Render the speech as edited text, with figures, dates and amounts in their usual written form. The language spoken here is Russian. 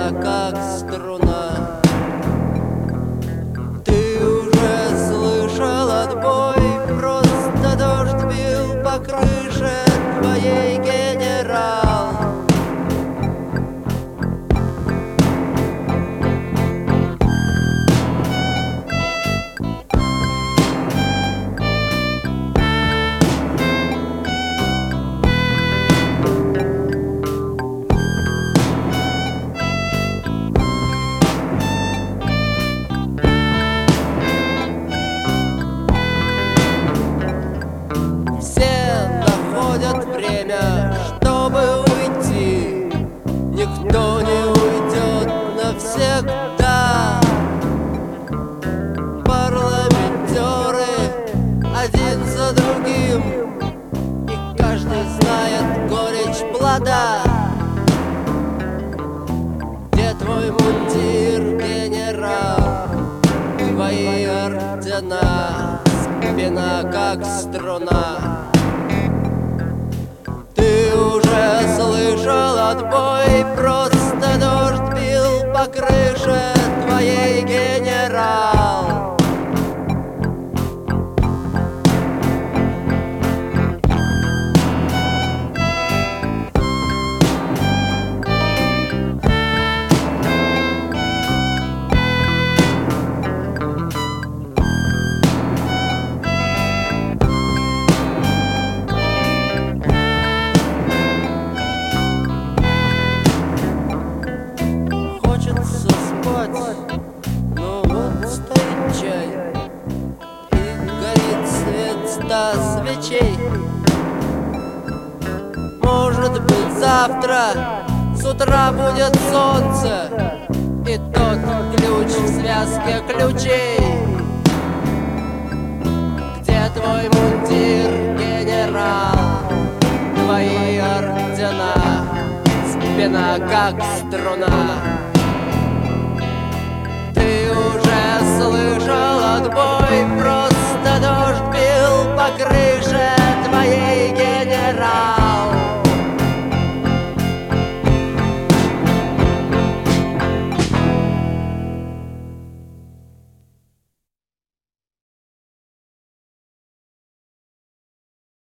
спина как струна. Ты уже слышал отбой, просто дождь бил по крыше твоей, генерал. Время, чтобы уйти, никто не уйдет навсегда. Парламентеры один за другим, и каждый знает горечь плода. Где твой мундир, генерал? Твои ордена, спина как струна. Ты уже слышал отбой, просто дождь бил по крыше твоей, генерал. Ну вот стоит чай, и горит свет 100 свечей. Может быть, завтра с утра будет солнце, и тот ключ в связке ключей. Где твой мундир, генерал? Твои ордена, спина как струна.